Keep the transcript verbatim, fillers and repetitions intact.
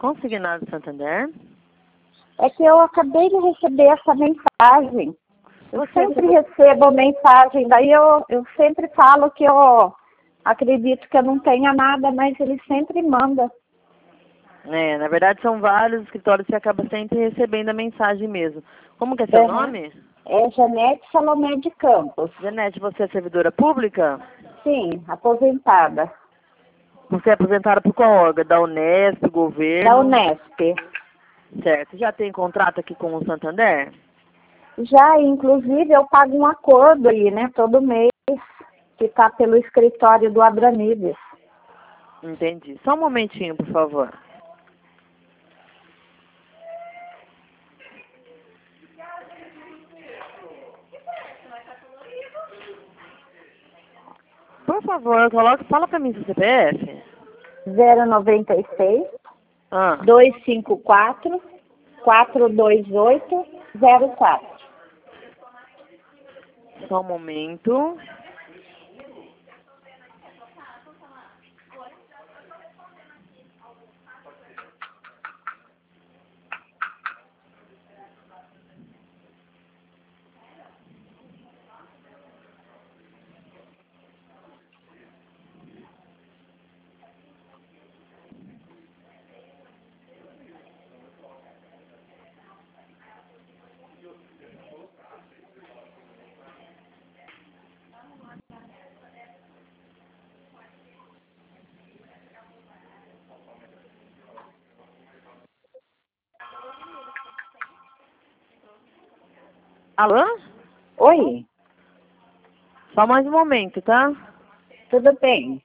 Consignado Santander. É que eu acabei de receber essa mensagem. Eu Você sempre recebeu- recebo mensagem, daí eu, eu sempre falo que eu acredito que eu não tenha nada, mas ele sempre manda. É, na verdade são vários escritórios que acaba sempre recebendo a mensagem mesmo. Como que é seu Uhum. nome? É Janete Salomé de Campos. Janete, você é servidora pública? Sim, aposentada. Você é aposentada por qual órgão? Da Unesp, governo? Da Unesp. Certo. Já tem contrato aqui com o Santander? Já, inclusive, eu pago um acordo aí, né, todo mês, que está pelo escritório do Abramides. Entendi. Só um momentinho, por favor. Por favor, coloca, fala pra mim seu C P F. zero noventa e seis, Ah, duzentos e cinquenta e quatro, quatrocentos e vinte e oito, zero quatro. só um momento. Alô? Oi, Só mais um momento, tá? tudo bem?